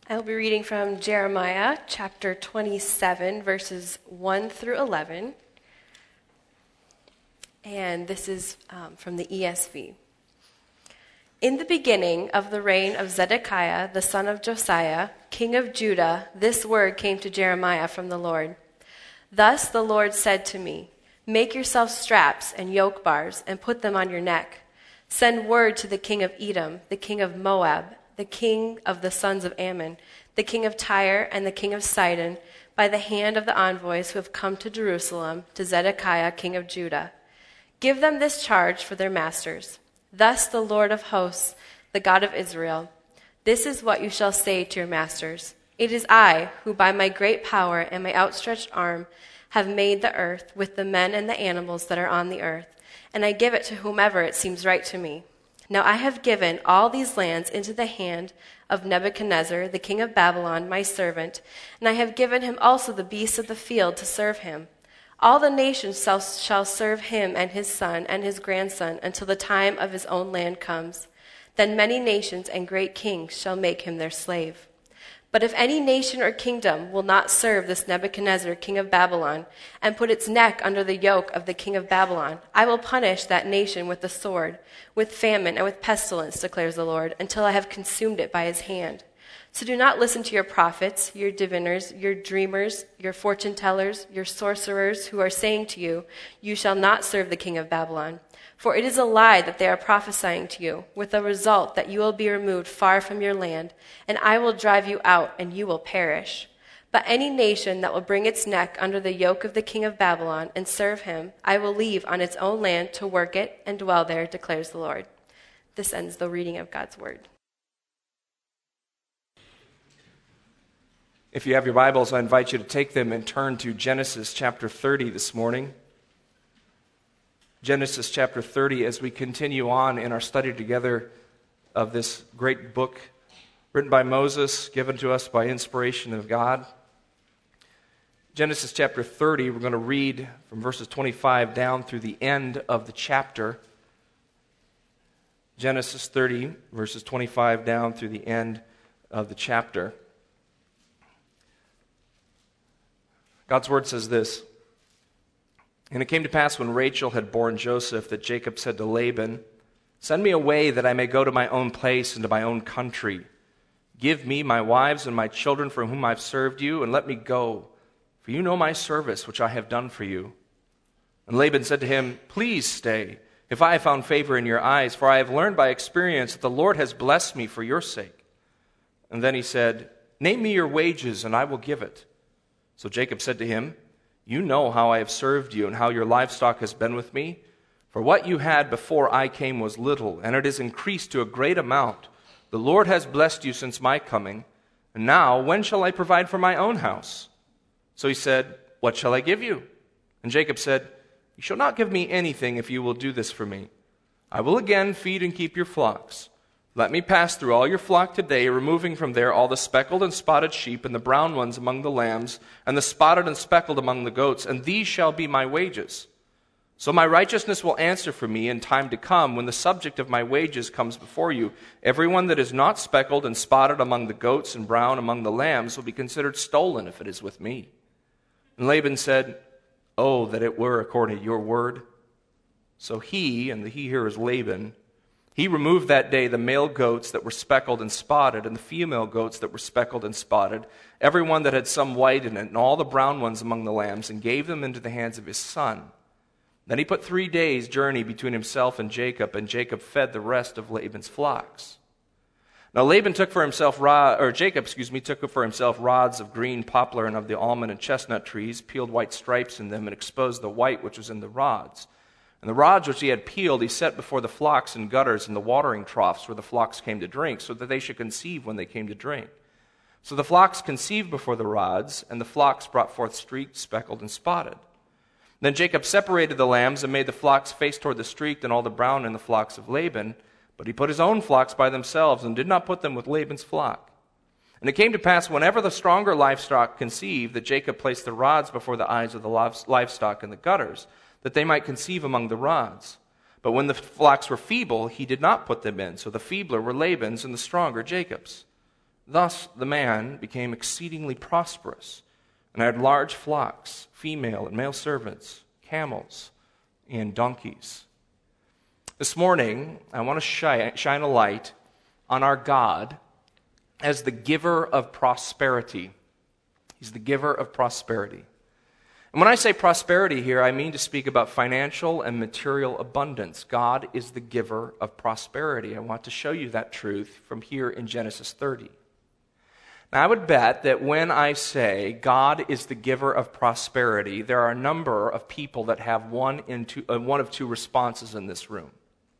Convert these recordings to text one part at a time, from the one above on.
I'll be reading from Jeremiah chapter 27, verses 1 through 11. And this is from the ESV. In the beginning of the reign of Zedekiah, the son of Josiah, king of Judah, this word came to Jeremiah from the Lord. Thus the Lord said to me, make yourself straps and yoke bars and put them on your neck. Send word to the king of Edom, the king of Moab, the king of the sons of Ammon, the king of Tyre, and the king of Sidon, by the hand of the envoys who have come to Jerusalem, to Zedekiah, king of Judah. Give them this charge for their masters. Thus the Lord of hosts, the God of Israel, this is what you shall say to your masters. It is I, who by my great power and my outstretched arm have made the earth with the men and the animals that are on the earth, and I give it to whomever it seems right to me. Now I have given all these lands into the hand of Nebuchadnezzar, the king of Babylon, my servant, and I have given him also the beasts of the field to serve him. All the nations shall serve him and his son and his grandson until the time of his own land comes. Then many nations and great kings shall make him their slave. But if any nation or kingdom will not serve this Nebuchadnezzar, king of Babylon, and put its neck under the yoke of the king of Babylon, I will punish that nation with the sword, with famine, and with pestilence, declares the Lord, until I have consumed it by his hand. So do not listen to your prophets, your diviners, your dreamers, your fortune tellers, your sorcerers, who are saying to you, you shall not serve the king of Babylon. For it is a lie that they are prophesying to you, with the result that you will be removed far from your land, and I will drive you out, and you will perish. But any nation that will bring its neck under the yoke of the king of Babylon and serve him, I will leave on its own land to work it and dwell there, declares the Lord. This ends the reading of God's word. If you have your Bibles, I invite you to take them and turn to Genesis chapter 30 this morning. Genesis chapter 30, as we continue on in our study together of this great book written by Moses, given to us by inspiration of God. Genesis chapter 30, we're going to read from verses 25 down through the end of the chapter. Genesis 30, verses 25 down through the end of the chapter. God's word says this. And it came to pass when Rachel had borne Joseph that Jacob said to Laban, send me away that I may go to my own place and to my own country. Give me my wives and my children for whom I've served you, and let me go, for you know my service which I have done for you. And Laban said to him, please stay, if I have found favor in your eyes, for I have learned by experience that the Lord has blessed me for your sake. And then he said, name me your wages, and I will give it. So Jacob said to him, you know how I have served you and how your livestock has been with me. For what you had before I came was little, and it has increased to a great amount. The Lord has blessed you since my coming. And now, when shall I provide for my own house? So he said, what shall I give you? And Jacob said, you shall not give me anything if you will do this for me. I will again feed and keep your flocks. Let me pass through all your flock today, removing from there all the speckled and spotted sheep and the brown ones among the lambs, and the spotted and speckled among the goats, and these shall be my wages. So my righteousness will answer for me in time to come, when the subject of my wages comes before you. Everyone that is not speckled and spotted among the goats and brown among the lambs will be considered stolen if it is with me. And Laban said, oh, that it were according to your word. So he, and the he here is Laban, he removed that day the male goats that were speckled and spotted, and the female goats that were speckled and spotted, every one that had some white in it, and all the brown ones among the lambs, and gave them into the hands of his son. Then he put 3 days' journey between himself and Jacob fed the rest of Laban's flocks. Now Jacob took for himself rods of green poplar and of the almond and chestnut trees, peeled white stripes in them, and exposed the white which was in the rods. And the rods which he had peeled he set before the flocks in gutters and the watering troughs where the flocks came to drink, so that they should conceive when they came to drink. So the flocks conceived before the rods, and the flocks brought forth streaked, speckled, and spotted. Then Jacob separated the lambs and made the flocks face toward the streaked and all the brown in the flocks of Laban, but he put his own flocks by themselves and did not put them with Laban's flock. And it came to pass, whenever the stronger livestock conceived, that Jacob placed the rods before the eyes of the livestock in the gutters, that they might conceive among the rods. But when the flocks were feeble, he did not put them in. So the feebler were Laban's, and the stronger Jacob's. Thus the man became exceedingly prosperous, and had large flocks, female and male servants, camels, and donkeys. This morning, I want to shine a light on our God as the giver of prosperity. He's the giver of prosperity. And when I say prosperity here, I mean to speak about financial and material abundance. God is the giver of prosperity. I want to show you that truth from here in Genesis 30. Now, I would bet that when I say God is the giver of prosperity, there are a number of people that have one of two responses in this room.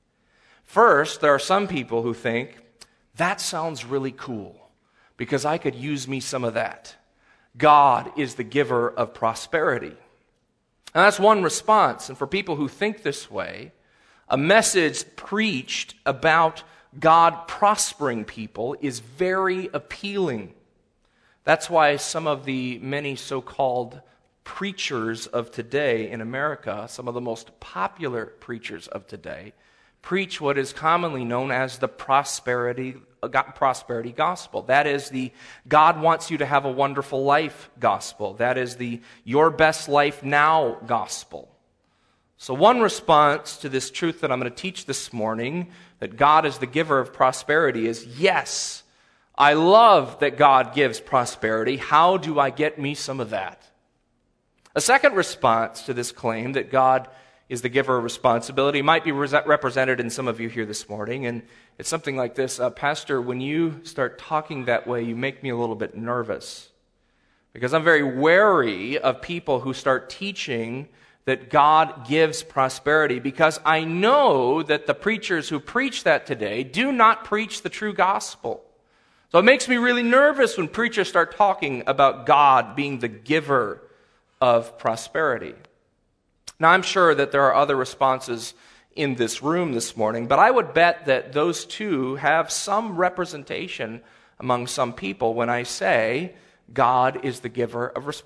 First, there are some people who think, that sounds really cool, because I could use me some of that. God is the giver of prosperity. And that's one response. And for people who think this way, a message preached about God prospering people is very appealing. That's why some of the many so-called preachers of today in America, some of the most popular preachers of today, preach what is commonly known as the prosperity gospel. That is the God wants you to have a wonderful life gospel. That is the your best life now gospel. So one response to this truth that I'm going to teach this morning, that God is the giver of prosperity, is yes, I love that God gives prosperity. How do I get me some of that? A second response to this claim that God is the giver of responsibility might be represented in some of you here this morning, and it's something like this. Pastor, when you start talking that way, you make me a little bit nervous, because I'm very wary of people who start teaching that God gives prosperity, because I know that the preachers who preach that today do not preach the true gospel. So it makes me really nervous when preachers start talking about God being the giver of prosperity. Now, I'm sure that there are other responses in this room this morning, but I would bet that those two have some representation among some people when I say God is the giver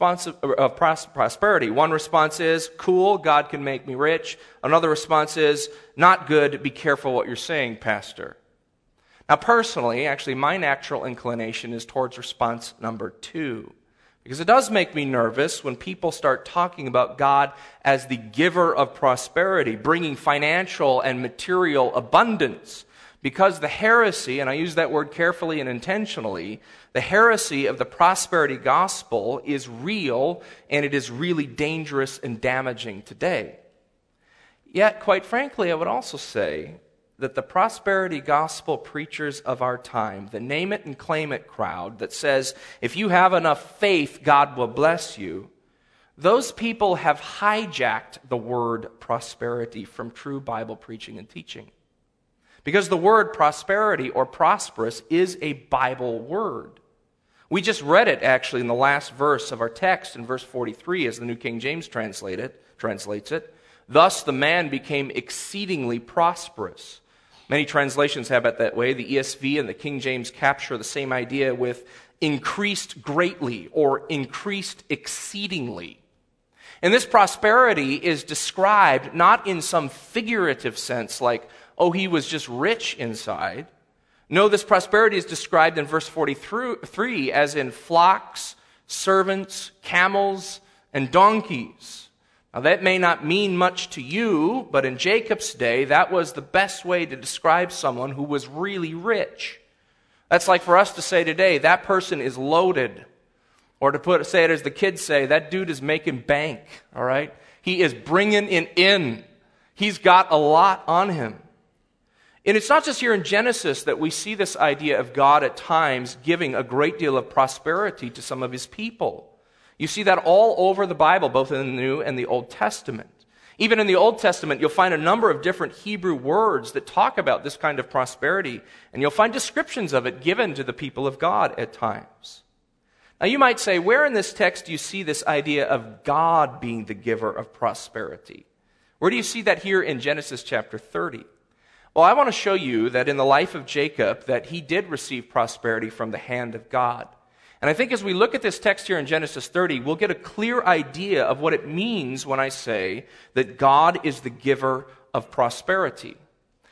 of prosperity. One response is, cool, God can make me rich. Another response is, not good, be careful what you're saying, Pastor. Now, personally, actually, my natural inclination is towards response number 2. Because it does make me nervous when people start talking about God as the giver of prosperity, bringing financial and material abundance. Because the heresy, and I use that word carefully and intentionally, the heresy of the prosperity gospel is real, and it is really dangerous and damaging today. Yet, quite frankly, I would also say that the prosperity gospel preachers of our time, the name it and claim it crowd that says, if you have enough faith, God will bless you, those people have hijacked the word prosperity from true Bible preaching and teaching. Because the word prosperity or prosperous is a Bible word. We just read it actually in the last verse of our text in verse 43 as the New King James translates it. Thus the man became exceedingly prosperous. Many translations have it that way. The ESV and the King James capture the same idea with increased greatly or increased exceedingly. And this prosperity is described not in some figurative sense like, oh, he was just rich inside. No, this prosperity is described in verse 43 as in flocks, servants, camels, and donkeys. Now, that may not mean much to you, but in Jacob's day, that was the best way to describe someone who was really rich. That's like for us to say today, that person is loaded. Or to say it as the kids say, that dude is making bank, all right? He is bringing it in. He's got a lot on him. And it's not just here in Genesis that we see this idea of God at times giving a great deal of prosperity to some of his people. You see that all over the Bible, both in the New and the Old Testament. Even in the Old Testament, you'll find a number of different Hebrew words that talk about this kind of prosperity, and you'll find descriptions of it given to the people of God at times. Now you might say, where in this text do you see this idea of God being the giver of prosperity? Where do you see that here in Genesis chapter 30? Well, I want to show you that in the life of Jacob, that he did receive prosperity from the hand of God. And I think as we look at this text here in Genesis 30, we'll get a clear idea of what it means when I say that God is the giver of prosperity.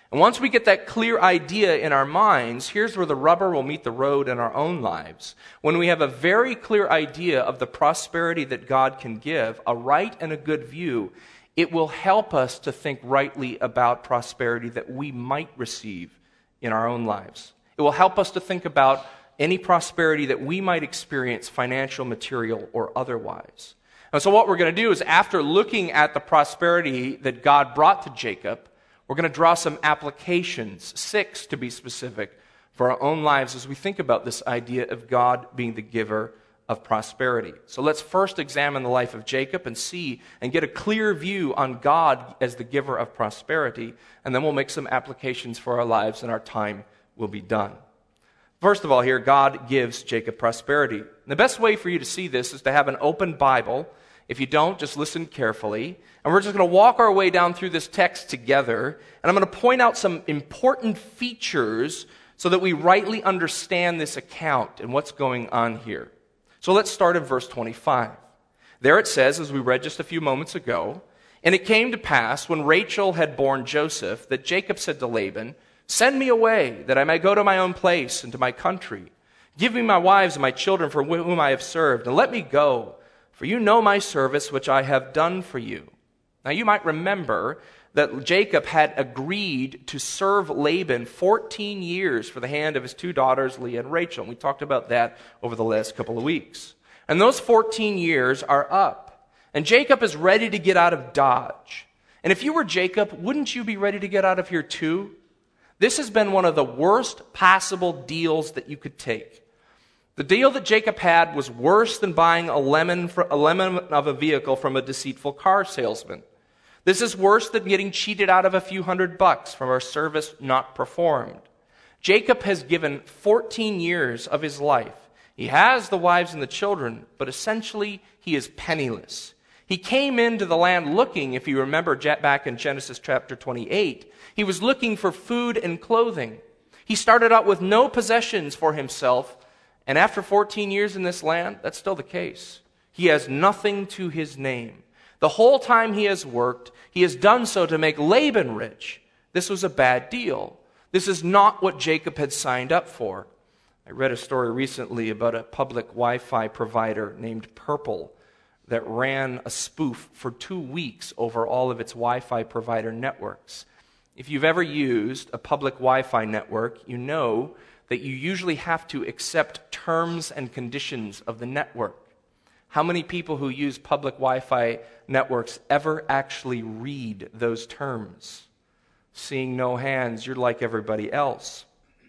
And once we get that clear idea in our minds, here's where the rubber will meet the road in our own lives. When we have a very clear idea of the prosperity that God can give, a right and a good view, it will help us to think rightly about prosperity that we might receive in our own lives. It will help us to think about any prosperity that we might experience, financial, material, or otherwise. And so what we're going to do is, after looking at the prosperity that God brought to Jacob, we're going to draw some applications, 6 to be specific, for our own lives as we think about this idea of God being the giver of prosperity. So let's first examine the life of Jacob and see and get a clear view on God as the giver of prosperity, and then we'll make some applications for our lives and our time will be done. First of all here, God gives Jacob prosperity. And the best way for you to see this is to have an open Bible. If you don't, just listen carefully. And we're just going to walk our way down through this text together. And I'm going to point out some important features so that we rightly understand this account and what's going on here. So let's start in verse 25. There it says, as we read just a few moments ago, "And it came to pass, when Rachel had borne Joseph, that Jacob said to Laban, 'Send me away, that I may go to my own place and to my country. Give me my wives and my children for whom I have served, and let me go. For you know my service which I have done for you.'" Now you might remember that Jacob had agreed to serve Laban 14 years for the hand of his 2 daughters, Leah and Rachel. And we talked about that over the last couple of weeks. And those 14 years are up. And Jacob is ready to get out of Dodge. And if you were Jacob, wouldn't you be ready to get out of here too? This has been one of the worst possible deals that you could take. The deal that Jacob had was worse than buying a lemon of a vehicle from a deceitful car salesman. This is worse than getting cheated out of a few $100 from a service not performed. Jacob has given 14 years of his life. He has the wives and the children, but essentially he is penniless. He came into the land looking, if you remember back in Genesis chapter 28, he was looking for food and clothing. He started out with no possessions for himself, and after 14 years in this land, that's still the case. He has nothing to his name. The whole time he has worked, he has done so to make Laban rich. This was a bad deal. This is not what Jacob had signed up for. I read a story recently about a public Wi-Fi provider named Purple that ran a spoof for 2 weeks over all of its Wi-Fi provider networks. If you've ever used a public Wi-Fi network, you know that you usually have to accept terms and conditions of the network. How many people who use public Wi-Fi networks ever actually read those terms? Seeing no hands, you're like everybody else.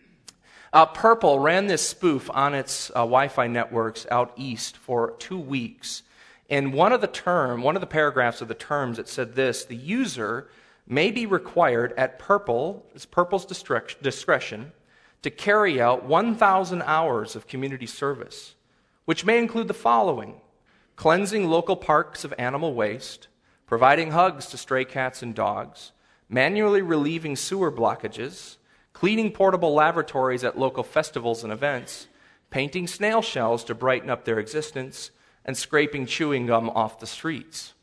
Purple ran this spoof on its Wi-Fi networks out east for 2 weeks. And one of the paragraphs of the terms, it said this: the user may be required at Purple's discretion to carry out 1,000 hours of community service, which may include the following: cleansing local parks of animal waste, providing hugs to stray cats and dogs, manually relieving sewer blockages, cleaning portable lavatories at local festivals and events, painting snail shells to brighten up their existence, and scraping chewing gum off the streets.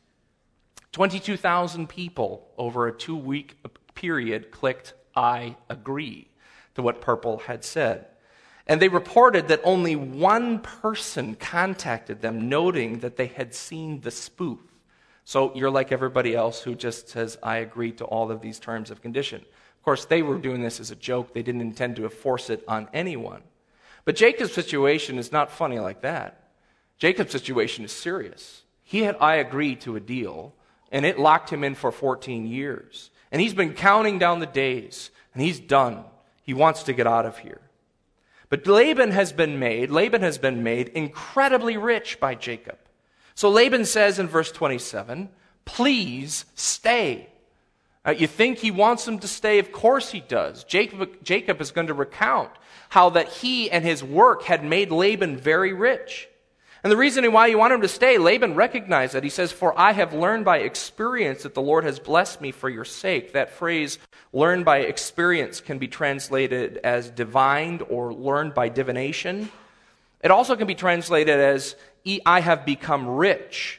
22,000 people over a 2-week period clicked "I agree" to what Purple had said. And they reported that only one person contacted them, noting that they had seen the spoof. So you're like everybody else who just says, "I agree to all of these terms of condition." Of course, they were doing this as a joke. They didn't intend to force it on anyone. But Jacob's situation is not funny like that. Jacob's situation is serious. He had "I agree" to a deal, and it locked him in for 14 years. And he's been counting down the days, and he's done. He wants to get out of here. But Laban has been made incredibly rich by Jacob. So Laban says in verse 27, "Please stay." You think he wants him to stay? Of course he does. Jacob is going to recount how that he and his work had made Laban very rich. And the reason why you want him to stay, Laban recognized that. He says, "For I have learned by experience that the Lord has blessed me for your sake." That phrase, "learned by experience," can be translated as divined or learned by divination. It also can be translated as "I have become rich."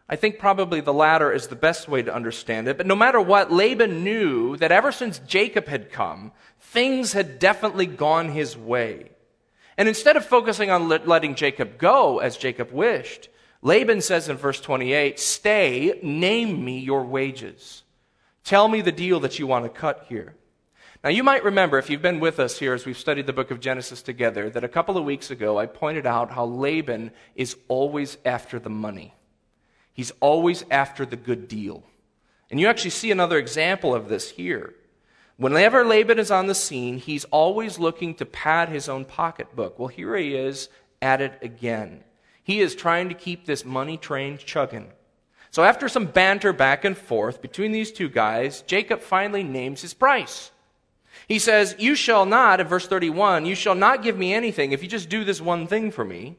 I think probably the latter is the best way to understand it. But no matter what, Laban knew that ever since Jacob had come, things had definitely gone his way. And instead of focusing on letting Jacob go as Jacob wished, Laban says in verse 28, "Stay, name me your wages. Tell me the deal that you want to cut here." Now you might remember, if you've been with us here as we've studied the book of Genesis together, that a couple of weeks ago I pointed out how Laban is always after the money. He's always after the good deal. And you actually see another example of this here. Whenever Laban is on the scene, he's always looking to pad his own pocketbook. Well, here he is at it again. He is trying to keep this money train chugging. So after some banter back and forth between these two guys, Jacob finally names his price. He says, "You shall not," in verse 31, "you shall not give me anything if you just do this one thing for me.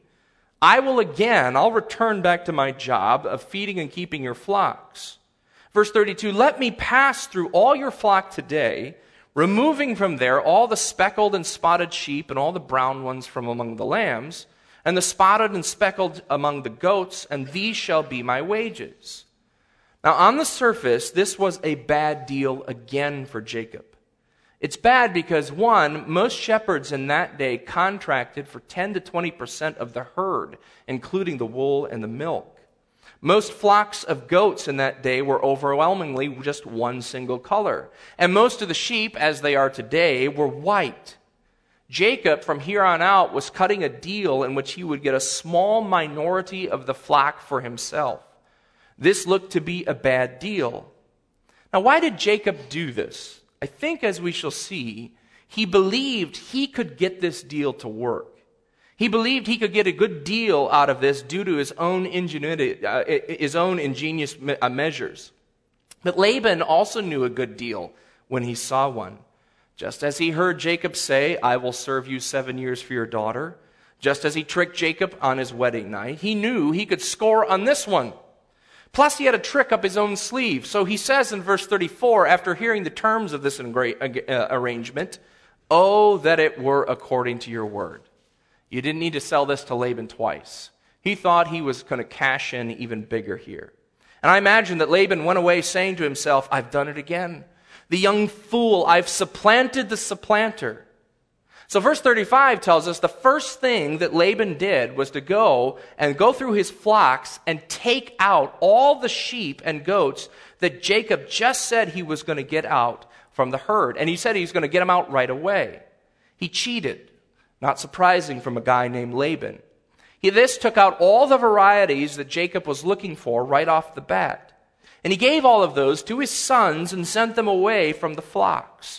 I'll return back to my job of feeding and keeping your flocks." Verse 32, "Let me pass through all your flock today, removing from there all the speckled and spotted sheep and all the brown ones from among the lambs, and the spotted and speckled among the goats, and these shall be my wages." Now on the surface, this was a bad deal again for Jacob. It's bad because, one, most shepherds in that day contracted for 10 to 20% of the herd, including the wool and the milk. Most flocks of goats in that day were overwhelmingly just one single color. And most of the sheep, as they are today, were white. Jacob, from here on out, was cutting a deal in which he would get a small minority of the flock for himself. This looked to be a bad deal. Now, why did Jacob do this? I think, as we shall see, he believed he could get this deal to work. He believed he could get a good deal out of this due to his own ingenuity, his own ingenious measures. But Laban also knew a good deal when he saw one. Just as he heard Jacob say, "I will serve you 7 years for your daughter," just as he tricked Jacob on his wedding night, he knew he could score on this one. Plus, he had a trick up his own sleeve. So he says in verse 34, after hearing the terms of this arrangement, "Oh, that it were according to your word." You didn't need to sell this to Laban twice. He thought he was going to cash in even bigger here. And I imagine that Laban went away saying to himself, "I've done it again. The young fool, I've supplanted the supplanter." So verse 35 tells us the first thing that Laban did was to go through his flocks and take out all the sheep and goats that Jacob just said he was going to get out from the herd. And he said he was going to get them out right away. He cheated, not surprising from a guy named Laban. This took out all the varieties that Jacob was looking for right off the bat. And he gave all of those to his sons and sent them away from the flocks.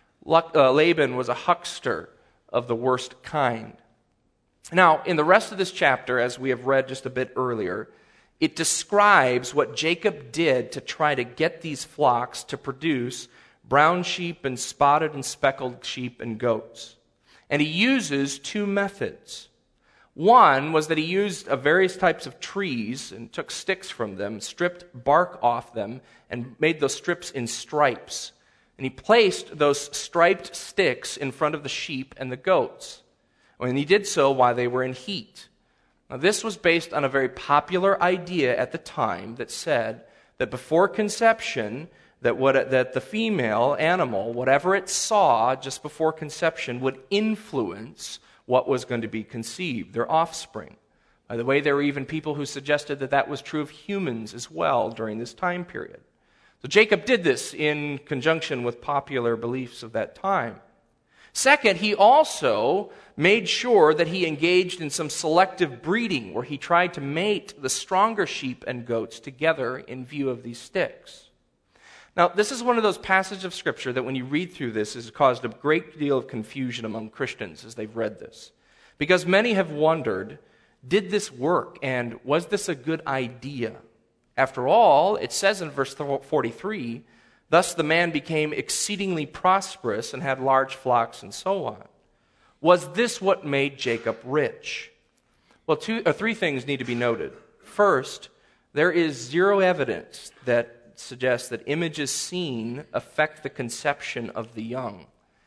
Laban was a huckster of the worst kind. Now, in the rest of this chapter, as we have read just a bit earlier, it describes what Jacob did to try to get these flocks to produce brown sheep and spotted and speckled sheep and goats. And he uses two methods. One was that he used various types of trees and took sticks from them, stripped bark off them, and made those strips in stripes. And he placed those striped sticks in front of the sheep and the goats. And he did so while they were in heat. Now, this was based on a very popular idea at the time that said that before conception, that the female animal, whatever it saw just before conception, would influence what was going to be conceived, their offspring. By the way, there were even people who suggested that that was true of humans as well during this time period. So Jacob did this in conjunction with popular beliefs of that time. Second, he also made sure that he engaged in some selective breeding where he tried to mate the stronger sheep and goats together in view of these sticks. Now, this is one of those passages of Scripture that when you read through this has caused a great deal of confusion among Christians as they've read this. Because many have wondered, did this work and was this a good idea? After all, it says in verse 43, "Thus the man became exceedingly prosperous and had large flocks," and so on. Was this what made Jacob rich? Well, three things need to be noted. First, there is zero evidence that suggests that images seen affect the conception of the young.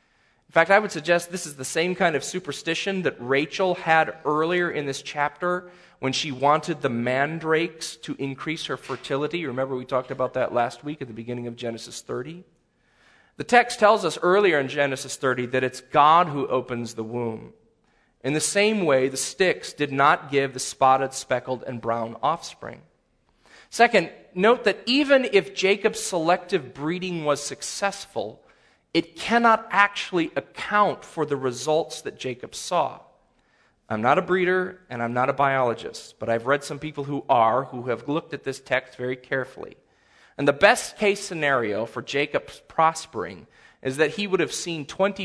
In fact, I would suggest this is the same kind of superstition that Rachel had earlier in this chapter when she wanted the mandrakes to increase her fertility. Remember, we talked about that last week at the beginning of Genesis 30. The text tells us earlier in Genesis 30 that it's God who opens the womb. In the same way, the sticks did not give the spotted, speckled, and brown offspring. Second, note that even if Jacob's selective breeding was successful, it cannot actually account for the results that Jacob saw. I'm not a breeder and I'm not a biologist, but I've read some people who have looked at this text very carefully. And the best case scenario for Jacob's prospering is that he would have seen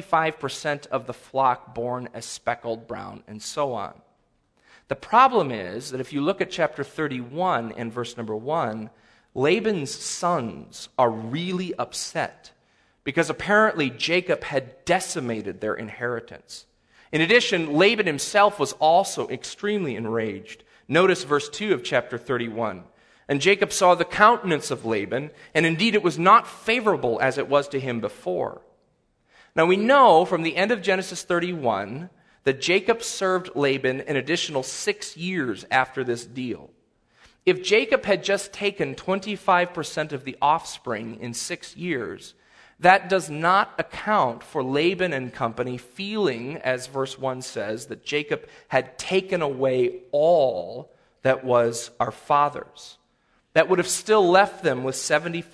25% of the flock born as speckled, brown, and so on. The problem is that if you look at chapter 31 and verse number 1, Laban's sons are really upset because apparently Jacob had decimated their inheritance. In addition, Laban himself was also extremely enraged. Notice verse 2 of chapter 31. And Jacob saw the countenance of Laban, and indeed it was not favorable as it was to him before. Now we know from the end of Genesis 31 that Jacob served Laban an additional 6 years after this deal. If Jacob had just taken 25% of the offspring in 6 years, that does not account for Laban and company feeling, as verse 1 says, that Jacob had taken away all that was our father's. That would have still left them with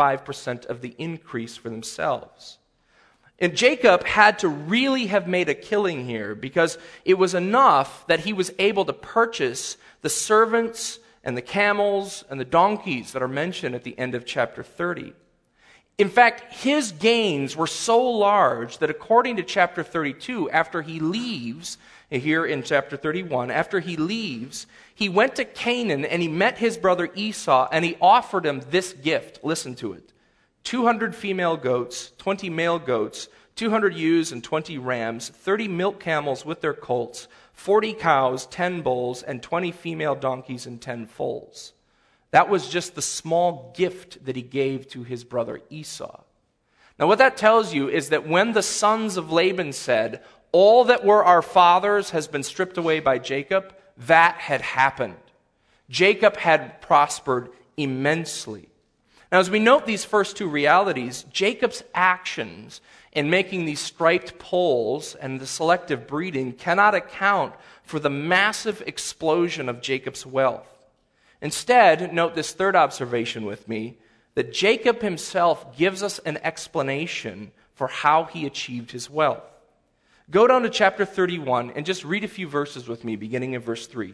75% of the increase for themselves. And Jacob had to really have made a killing here because it was enough that he was able to purchase the servants and the camels and the donkeys that are mentioned at the end of chapter 30. In fact, his gains were so large that according to chapter 32, after he leaves, here in chapter 31, after he leaves, he went to Canaan and he met his brother Esau and he offered him this gift. Listen to it. 200 female goats, 20 male goats, 200 ewes and 20 rams, 30 milk camels with their colts, 40 cows, 10 bulls, and 20 female donkeys and 10 foals. That was just the small gift that he gave to his brother Esau. Now what that tells you is that when the sons of Laban said, all that were our fathers has been stripped away by Jacob, that had happened. Jacob had prospered immensely. Now, as we note these first two realities, Jacob's actions in making these striped poles and the selective breeding cannot account for the massive explosion of Jacob's wealth. Instead, note this third observation with me, that Jacob himself gives us an explanation for how he achieved his wealth. Go down to chapter 31 and just read a few verses with me, beginning in verse 3.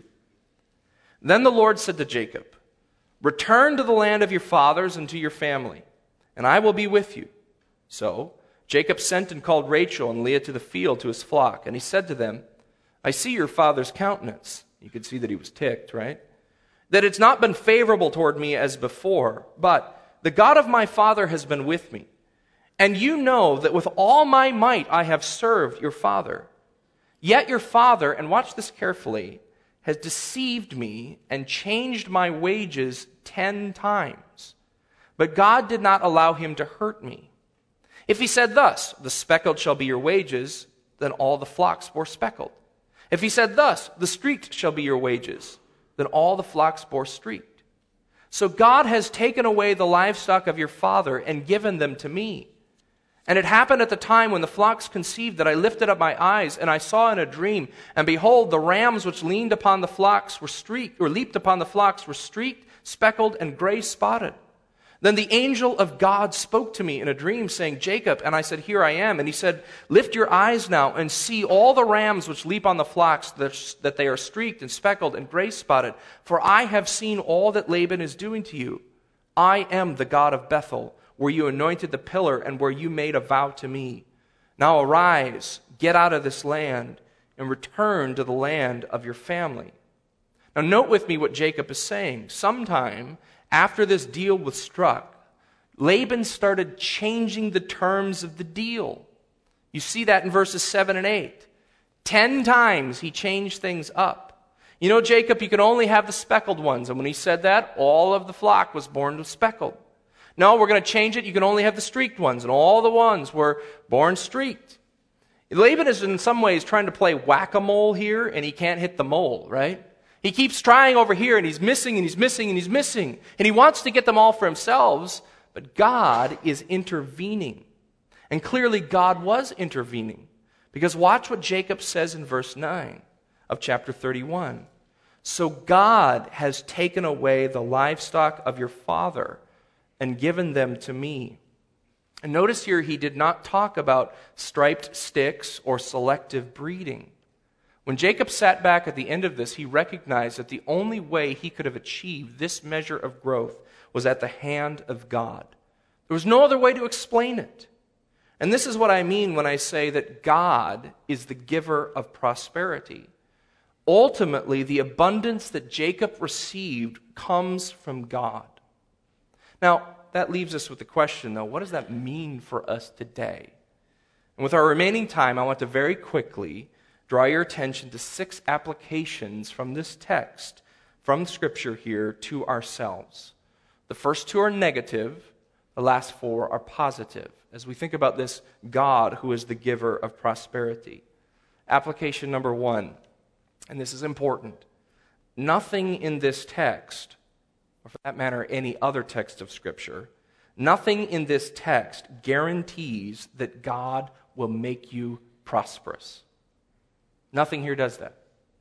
Then the Lord said to Jacob, return to the land of your fathers and to your family, and I will be with you. So Jacob sent and called Rachel and Leah to the field to his flock, and he said to them, I see your father's countenance. You could see that he was ticked, right? That it's not been favorable toward me as before, but the God of my father has been with me. And you know that with all my might I have served your father. Yet your father, and watch this carefully, has deceived me and changed my wages 10 times. But God did not allow him to hurt me. If he said thus, the speckled shall be your wages, then all the flocks bore speckled. If he said thus, the streaked shall be your wages, then all the flocks bore streaked. So God has taken away the livestock of your father and given them to me. And it happened at the time when the flocks conceived that I lifted up my eyes, and I saw in a dream, and behold, the rams which leaned upon the flocks were streaked, or leaped upon the flocks were streaked, speckled, and gray spotted. Then the angel of God spoke to me in a dream, saying, Jacob, and I said, here I am. And he said, lift your eyes now and see all the rams which leap on the flocks, that they are streaked and speckled and gray spotted. For I have seen all that Laban is doing to you. I am the God of Bethel, where you anointed the pillar and where you made a vow to me. Now arise, get out of this land, and return to the land of your family. Now note with me what Jacob is saying. Sometime after this deal was struck, Laban started changing the terms of the deal. You see that in verses 7 and 8. 10 times he changed things up. You know, Jacob, you could only have the speckled ones. And when he said that, all of the flock was born speckled. No, we're going to change it. You can only have the streaked ones, and all the ones were born streaked. Laban is in some ways trying to play whack-a-mole here, and he can't hit the mole, right? He keeps trying over here, and he's missing, and he's missing, and he's missing. And he wants to get them all for himself, but God is intervening. And clearly God was intervening. Because watch what Jacob says in verse 9 of chapter 31. So God has taken away the livestock of your father and given them to me. And notice here he did not talk about striped sticks or selective breeding. When Jacob sat back at the end of this, he recognized that the only way he could have achieved this measure of growth was at the hand of God. There was no other way to explain it. And this is what I mean when I say that God is the giver of prosperity. Ultimately, the abundance that Jacob received comes from God. Now, that leaves us with the question, though, what does that mean for us today? And with our remaining time, I want to very quickly draw your attention to 6 applications from this text, from Scripture here, to ourselves. The first 2 are negative, the last 4 are positive, as we think about this God who is the giver of prosperity. Application number 1, and this is important. Nothing in this text, or for that matter, any other text of Scripture, nothing in this text guarantees that God will make you prosperous. Nothing here does that.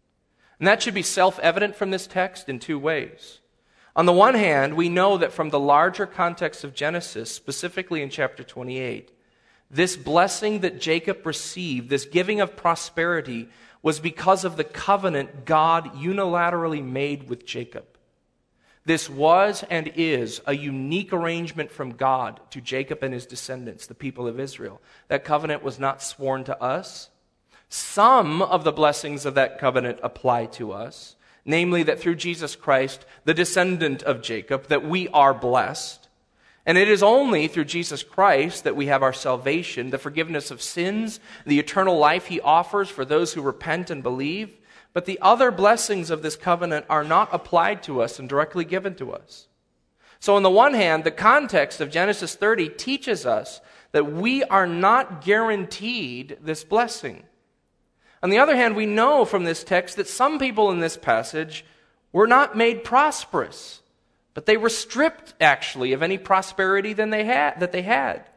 And that should be self-evident from this text in 2 ways. On the one hand, we know that from the larger context of Genesis, specifically in chapter 28, this blessing that Jacob received, this giving of prosperity, was because of the covenant God unilaterally made with Jacob. This was and is a unique arrangement from God to Jacob and his descendants, the people of Israel. That covenant was not sworn to us. Some of the blessings of that covenant apply to us, namely that through Jesus Christ, the descendant of Jacob, that we are blessed. And it is only through Jesus Christ that we have our salvation, the forgiveness of sins, the eternal life he offers for those who repent and believe. But the other blessings of this covenant are not applied to us and directly given to us. So on the one hand, the context of Genesis 30 teaches us that we are not guaranteed this blessing. On the other hand, we know from this text that some people in this passage were not made prosperous, but they were stripped, actually, of any prosperity that they had,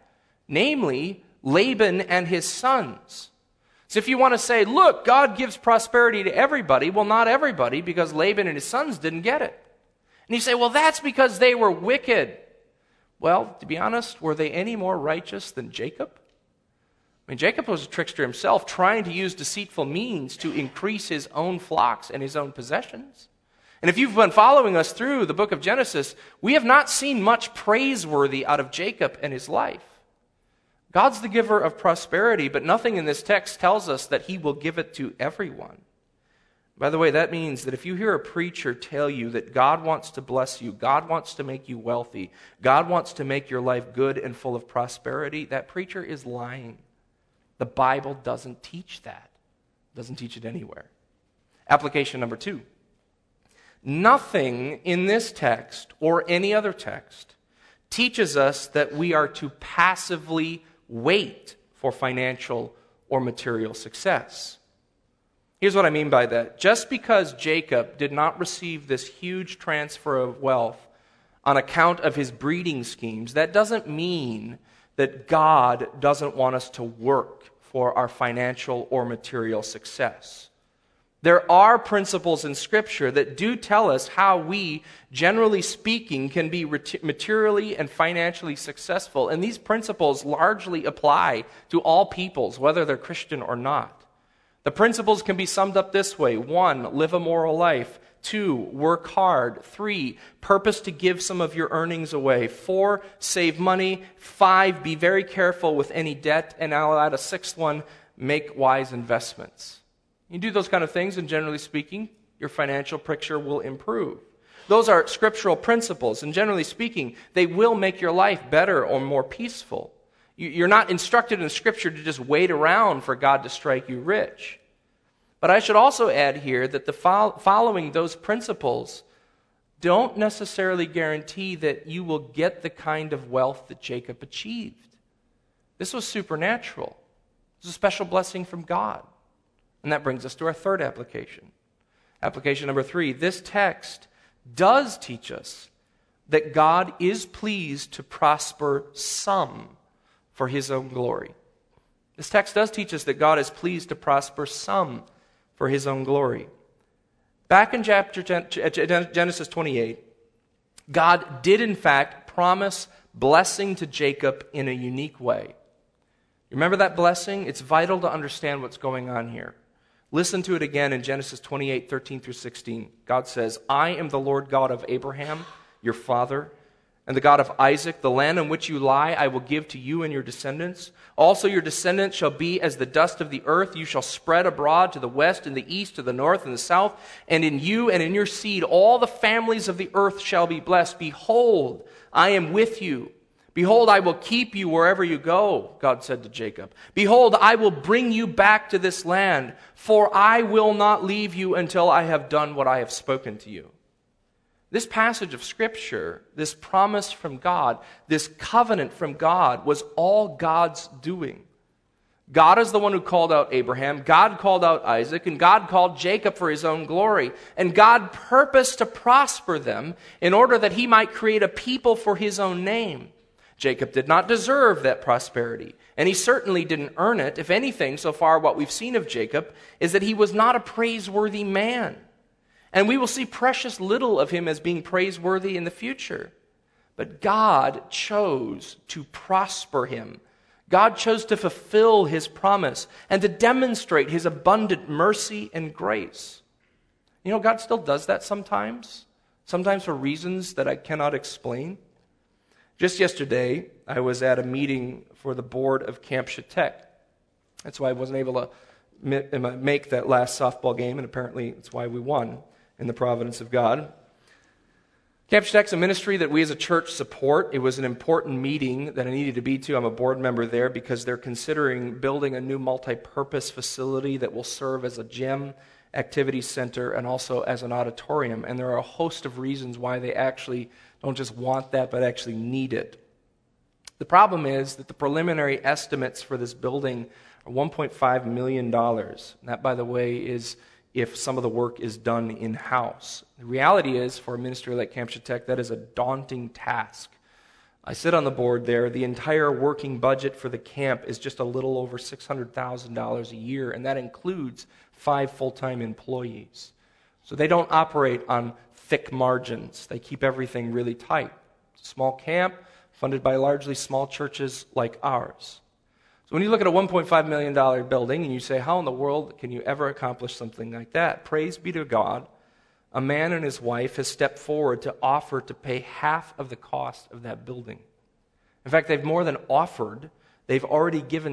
namely Laban and his sons. So if you want to say, look, God gives prosperity to everybody, well, not everybody, because Laban and his sons didn't get it. And you say, well, that's because they were wicked. Well, to be honest, were they any more righteous than Jacob? I mean, Jacob was a trickster himself, trying to use deceitful means to increase his own flocks and his own possessions. And if you've been following us through the book of Genesis, we have not seen much praiseworthy out of Jacob and his life. God's the giver of prosperity, but nothing in this text tells us that he will give it to everyone. By the way, that means that if you hear a preacher tell you that God wants to bless you, God wants to make you wealthy, God wants to make your life good and full of prosperity, that preacher is lying. The Bible doesn't teach that. It doesn't teach it anywhere. Application number 2. Nothing in this text or any other text teaches us that we are to passively wait for financial or material success. Here's what I mean by that. Just because Jacob did not receive this huge transfer of wealth on account of his breeding schemes, that doesn't mean that God doesn't want us to work for our financial or material success. There are principles in Scripture that do tell us how we, generally speaking, can be materially and financially successful. And these principles largely apply to all peoples, whether they're Christian or not. The principles can be summed up this way. 1, live a moral life. 2, work hard. 3, purpose to give some of your earnings away. 4, save money. 5, be very careful with any debt. And I'll add a 6th one, make wise investments. You do those kind of things, and generally speaking, your financial picture will improve. Those are scriptural principles, and generally speaking, they will make your life better or more peaceful. You're not instructed in Scripture to just wait around for God to strike you rich. But I should also add here that the following those principles don't necessarily guarantee that you will get the kind of wealth that Jacob achieved. This was supernatural. It's a special blessing from God. And that brings us to our third application. Application number 3, this text does teach us that God is pleased to prosper some for his own glory. This text does teach us that God is pleased to prosper some for his own glory. Back in Genesis 28, God did in fact promise blessing to Jacob in a unique way. You remember that blessing? It's vital to understand what's going on here. Listen to it again in Genesis 28, 13 through 16. God says, I am the Lord God of Abraham, your father, and the God of Isaac. The land on which you lie I will give to you and your descendants. Also your descendants shall be as the dust of the earth. You shall spread abroad to the west and the east, to the north and the south. And in you and in your seed all the families of the earth shall be blessed. Behold, I am with you. Behold, I will keep you wherever you go, God said to Jacob. Behold, I will bring you back to this land, for I will not leave you until I have done what I have spoken to you. This passage of Scripture, this promise from God, this covenant from God, was all God's doing. God is the one who called out Abraham, God called out Isaac, and God called Jacob for his own glory. And God purposed to prosper them in order that he might create a people for his own name. Jacob did not deserve that prosperity, and he certainly didn't earn it. If anything, so far what we've seen of Jacob is that he was not a praiseworthy man. And we will see precious little of him as being praiseworthy in the future. But God chose to prosper him. God chose to fulfill his promise and to demonstrate his abundant mercy and grace. You know, God still does that sometimes for reasons that I cannot explain. Just yesterday, I was at a meeting for the board of Camp Shatek. That's why I wasn't able to make that last softball game, and apparently it's why we won in the providence of God. Camp Shatek's a ministry that we as a church support. It was an important meeting that I needed to be to. I'm a board member there because they're considering building a new multi-purpose facility that will serve as a gym, activity center, and also as an auditorium. And there are a host of reasons why they actually don't just want that, but actually need it. The problem is that the preliminary estimates for this building are $1.5 million. And that, by the way, is if some of the work is done in-house. The reality is, for a ministry like Camp Shatek, that is a daunting task. I sit on the board there. The entire working budget for the camp is just a little over $600,000 a year, and that includes 5 full-time employees. So they don't operate on thick margins. They keep everything really tight. Small camp, funded by largely small churches like ours. So when you look at a $1.5 million building and you say, how in the world can you ever accomplish something like that? Praise be to God, a man and his wife has stepped forward to offer to pay half of the cost of that building. In fact, they've more than offered. They've already given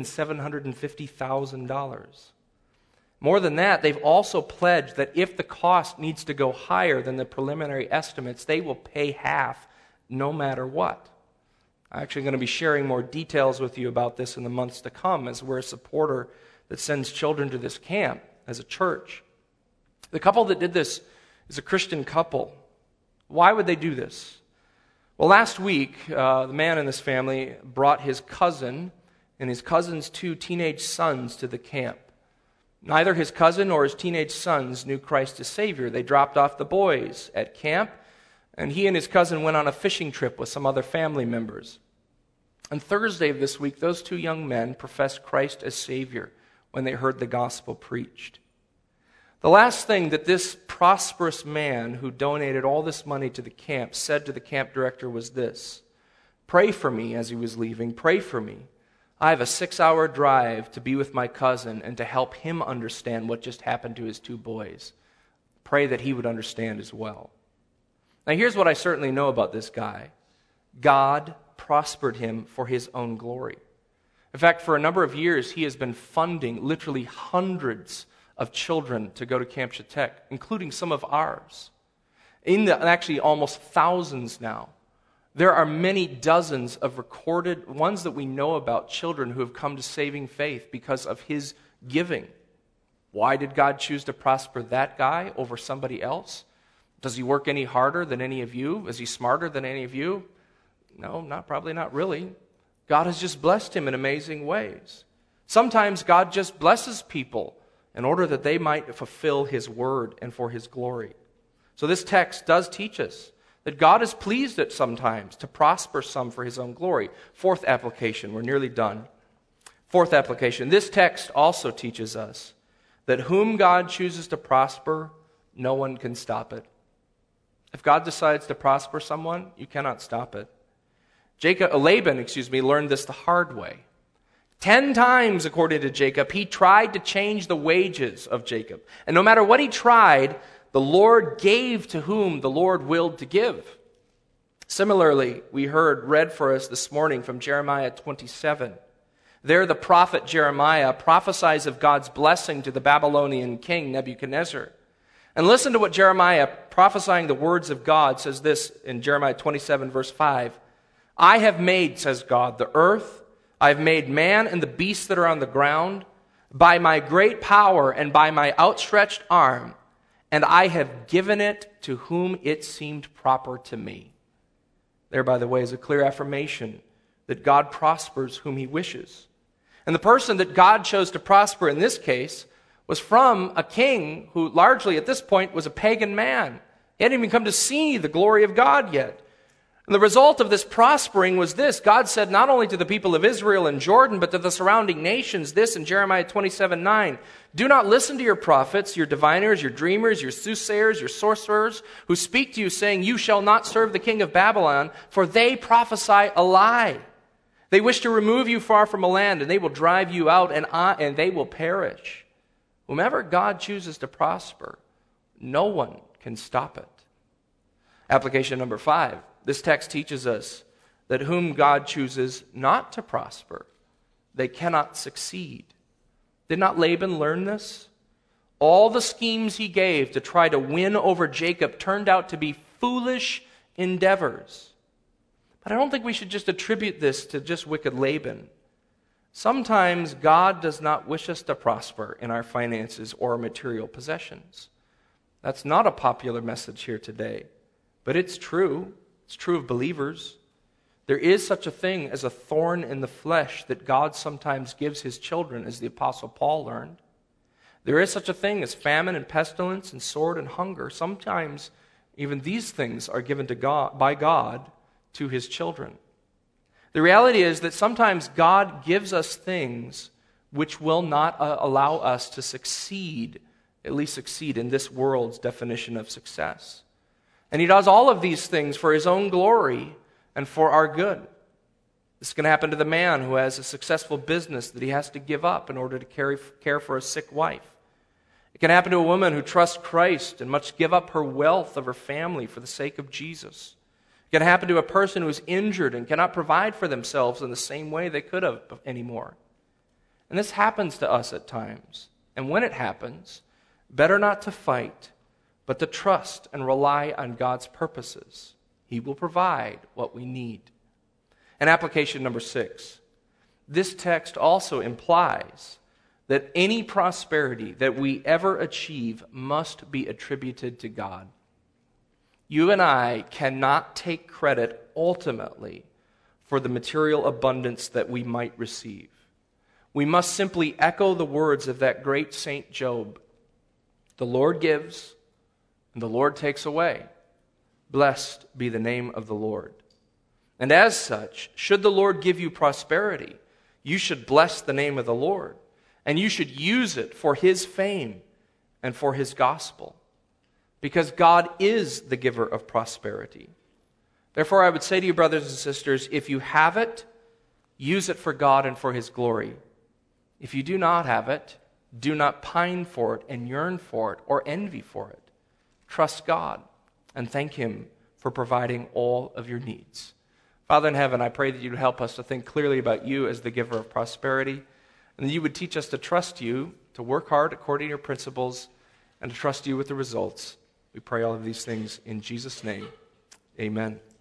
$750,000. More than that, they've also pledged that if the cost needs to go higher than the preliminary estimates, they will pay half no matter what. I'm actually going to be sharing more details with you about this in the months to come, as we're a supporter that sends children to this camp as a church. The couple that did this is a Christian couple. Why would they do this? Well, last week, the man in this family brought his cousin and his cousin's 2 teenage sons to the camp. Neither his cousin nor his teenage sons knew Christ as Savior. They dropped off the boys at camp, and he and his cousin went on a fishing trip with some other family members. On Thursday of this week, those 2 young men professed Christ as Savior when they heard the gospel preached. The last thing that this prosperous man who donated all this money to the camp said to the camp director was this: "Pray for me," as he was leaving, "pray for me. I have a 6-hour drive to be with my cousin and to help him understand what just happened to his 2 boys. Pray that he would understand as well." Now here's what I certainly know about this guy. God prospered him for his own glory. In fact, for a number of years, he has been funding literally hundreds of children to go to Camp Shatek, including some of ours. Actually almost thousands now. There are many dozens of recorded ones that we know about, children who have come to saving faith because of his giving. Why did God choose to prosper that guy over somebody else? Does he work any harder than any of you? Is he smarter than any of you? No, probably not really. God has just blessed him in amazing ways. Sometimes God just blesses people in order that they might fulfill his word and for his glory. So this text does teach us that God is pleased at sometimes to prosper some for his own glory. Fourth application, we're nearly done. Fourth application, this text also teaches us that whom God chooses to prosper, no one can stop it. If God decides to prosper someone, you cannot stop it. Laban learned this the hard way. 10 times, according to Jacob, he tried to change the wages of Jacob. And no matter what he tried, the Lord gave to whom the Lord willed to give. Similarly, we read for us this morning from Jeremiah 27. There the prophet Jeremiah prophesies of God's blessing to the Babylonian king Nebuchadnezzar. And listen to what Jeremiah, prophesying the words of God, says this in Jeremiah 27, verse 5. I have made, says God, the earth. I have made man and the beasts that are on the ground by my great power and by my outstretched arm, and I have given it to whom it seemed proper to me. There, by the way, is a clear affirmation that God prospers whom he wishes. And the person that God chose to prosper in this case was from a king who largely at this point was a pagan man. He hadn't even come to see the glory of God yet. And the result of this prospering was this. God said not only to the people of Israel and Jordan, but to the surrounding nations, this in Jeremiah 27:9. Do not listen to your prophets, your diviners, your dreamers, your soothsayers, your sorcerers, who speak to you saying, you shall not serve the king of Babylon, for they prophesy a lie. They wish to remove you far from a land, and they will drive you out, and they will perish. Whomever God chooses to prosper, no one can stop it. Application number 5. This text teaches us that whom God chooses not to prosper, they cannot succeed. Did not Laban learn this? All the schemes he gave to try to win over Jacob turned out to be foolish endeavors. But I don't think we should just attribute this to just wicked Laban. Sometimes God does not wish us to prosper in our finances or material possessions. That's not a popular message here today, but it's true. It's true of believers. There is such a thing as a thorn in the flesh that God sometimes gives his children, as the Apostle Paul learned. There is such a thing as famine and pestilence and sword and hunger. Sometimes even these things are given to God, by God to his children. The reality is that sometimes God gives us things which will not allow us to succeed, at least succeed in this world's definition of success. And he does all of these things for his own glory and for our good. This can happen to the man who has a successful business that he has to give up in order to care for a sick wife. It can happen to a woman who trusts Christ and must give up her wealth of her family for the sake of Jesus. It can happen to a person who is injured and cannot provide for themselves in the same way they could have anymore. And this happens to us at times. And when it happens, better not to fight, but to trust and rely on God's purposes. He will provide what we need. And application number 6. This text also implies that any prosperity that we ever achieve must be attributed to God. You and I cannot take credit ultimately for the material abundance that we might receive. We must simply echo the words of that great Saint Job. The Lord gives, and the Lord takes away. Blessed be the name of the Lord. And as such, should the Lord give you prosperity, you should bless the name of the Lord, and you should use it for his fame and for his gospel, because God is the giver of prosperity. Therefore, I would say to you, brothers and sisters, if you have it, use it for God and for his glory. If you do not have it, do not pine for it and yearn for it or envy for it. Trust God and thank him for providing all of your needs. Father in heaven, I pray that you would help us to think clearly about you as the giver of prosperity, and that you would teach us to trust you, to work hard according to your principles, and to trust you with the results. We pray all of these things in Jesus' name. Amen.